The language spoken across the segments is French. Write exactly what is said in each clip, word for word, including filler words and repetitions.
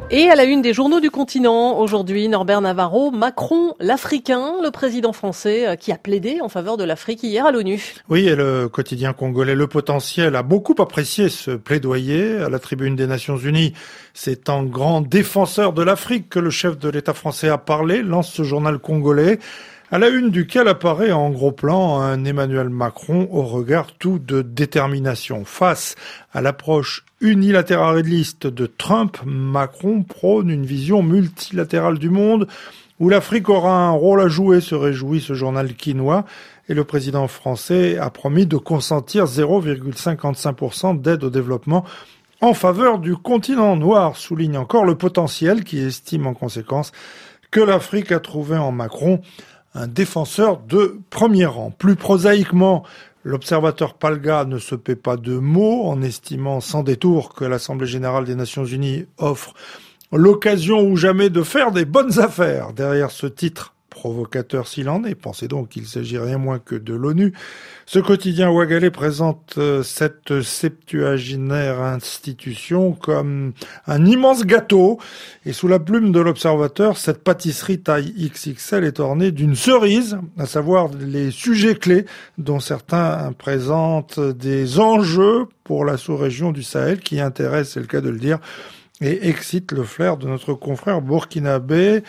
Et à la une des journaux du continent, aujourd'hui, Norbert Navarro, Macron, l'Africain, le président français qui a plaidé en faveur de l'Afrique hier à l'ONU. Oui, et le quotidien congolais Le Potentiel a beaucoup apprécié ce plaidoyer à la tribune des Nations Unies. C'est en grand défenseur de l'Afrique que le chef de l'État français a parlé, lance ce journal congolais, à la une duquel apparaît en gros plan un Emmanuel Macron au regard tout de détermination. Face à l'approche unilatéraliste de Trump, Macron prône une vision multilatérale du monde où l'Afrique aura un rôle à jouer, se réjouit ce journal quinois. Et le président français a promis de consentir zéro virgule cinquante-cinq pour cent d'aide au développement en faveur du continent noir, souligne encore Le Potentiel, qui estime en conséquence que l'Afrique a trouvé en Macron un défenseur de premier rang. Plus prosaïquement, l'observateur Palga ne se paie pas de mots en estimant sans détour que l'Assemblée générale des Nations unies offre l'occasion ou jamais de faire des bonnes affaires. Derrière ce titre provocateur s'il en est, pensez donc qu'il s'agit rien moins que de l'ONU, ce quotidien ouagalais présente cette septuagénaire institution comme un immense gâteau, et sous la plume de l'observateur, cette pâtisserie taille X X L est ornée d'une cerise, à savoir les sujets clés dont certains présentent des enjeux pour la sous-région du Sahel qui intéressent, c'est le cas de le dire, et excite le flair de notre confrère burkinabé.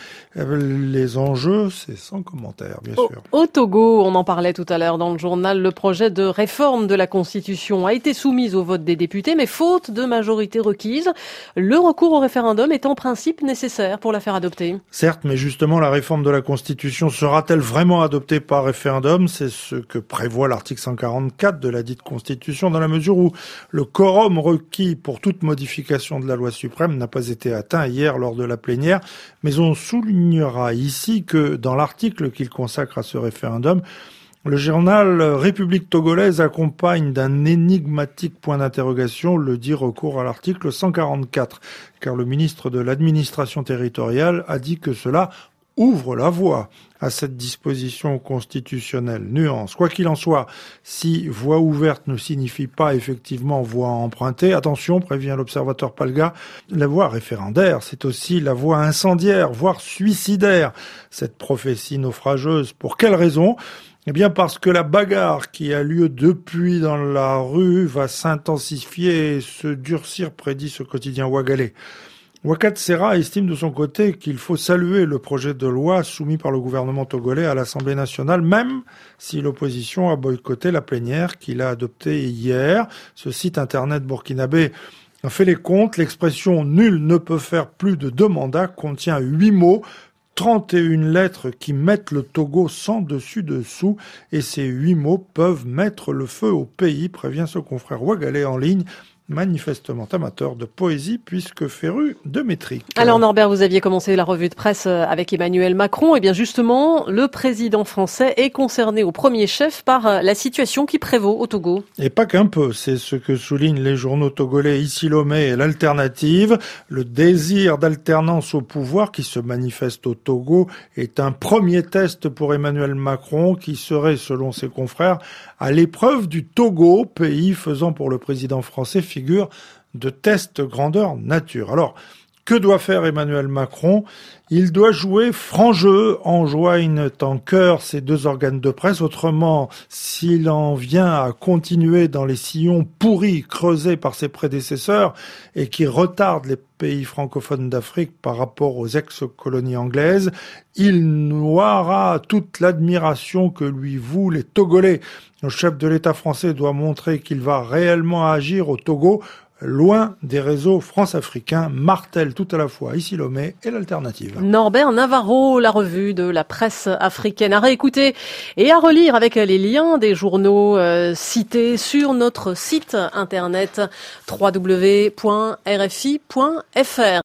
Les enjeux, c'est sans commentaire, bien sûr. Au, au Togo, on en parlait tout à l'heure dans le journal, le projet de réforme de la Constitution a été soumis au vote des députés, mais faute de majorité requise, le recours au référendum est en principe nécessaire pour la faire adopter. Certes, mais justement, la réforme de la Constitution sera-t-elle vraiment adoptée par référendum? C'est ce que prévoit l'article cent quarante-quatre de la dite Constitution, dans la mesure où le quorum requis pour toute modification de la loi suprême n'a pas été atteint hier lors de la plénière, mais on soulignera ici que dans l'article qu'il consacre à ce référendum, le journal République togolaise accompagne d'un énigmatique point d'interrogation le dit recours à l'article cent quarante-quatre, car le ministre de l'administration territoriale a dit que cela ouvre la voie à cette disposition constitutionnelle. Nuance. Quoi qu'il en soit, si voie ouverte ne signifie pas effectivement voie empruntée, attention, prévient l'observateur Palga, la voie référendaire, c'est aussi la voie incendiaire, voire suicidaire. Cette prophétie naufrageuse, pour quelle raison ? Eh bien parce que la bagarre qui a lieu depuis dans la rue va s'intensifier et se durcir, prédit ce quotidien ouagalais. Wakat Serra estime de son côté qu'il faut saluer le projet de loi soumis par le gouvernement togolais à l'Assemblée nationale, même si l'opposition a boycotté la plénière qu'il a adoptée hier. Ce site internet burkinabé a fait les comptes. L'expression « nul ne peut faire plus de deux mandats » contient huit mots, trente et une lettres qui mettent le Togo sans dessus-dessous, et ces huit mots peuvent mettre le feu au pays, prévient ce confrère ouagalais en ligne, manifestement amateur de poésie puisque féru de métrique. Alors Norbert, vous aviez commencé la revue de presse avec Emmanuel Macron. Et bien justement, le président français est concerné au premier chef par la situation qui prévaut au Togo. Et pas qu'un peu, c'est ce que soulignent les journaux togolais Ici Lomé et l'Alternative. Le désir d'alternance au pouvoir qui se manifeste au Togo est un premier test pour Emmanuel Macron qui serait, selon ses confrères, à l'épreuve du Togo, pays faisant pour le président français figure de test grandeur nature. Alors, que doit faire Emmanuel Macron ? Il doit jouer franc jeu, enjoignent en chœur ces deux organes de presse. Autrement, s'il en vient à continuer dans les sillons pourris creusés par ses prédécesseurs et qui retardent les pays francophones d'Afrique par rapport aux ex-colonies anglaises, il noiera toute l'admiration que lui vouent les Togolais. Le chef de l'État français doit montrer qu'il va réellement agir au Togo, loin des réseaux france-africains, martèle tout à la fois Ici Lomé et l'Alternative. Norbert Navarro, la revue de la presse africaine, à réécouter et à relire avec les liens des journaux euh, cités sur notre site internet w w w point r f i point f r.